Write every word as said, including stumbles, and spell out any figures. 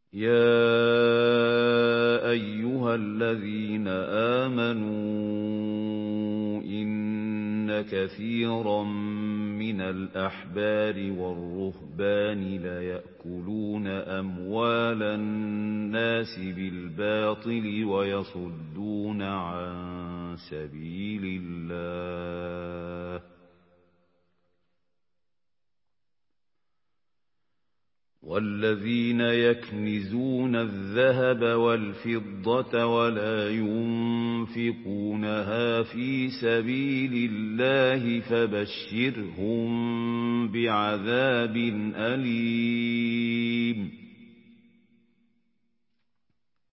يَا أَيُّهَا الَّذِينَ آمَنُوا إِنَّ كَثِيرًا مِّنَ الْأَحْبَارِ وَالرُّهْبَانِ لَيَأْكُلُونَ أَمْوَالَ النَّاسِ بِالْبَاطِلِ وَيَصُدُّونَ عَن سَبِيلِ اللَّهِ ۗ وَالَّذِينَ يَكْنِزُونَ الذَّهَبَ وَالْفِضَّةَ وَلَا يُنفِقُونَهَا فِي سَبِيلِ اللَّهِ فَبَشِّرْهُم بِعَذَابٍ أَلِيمٍ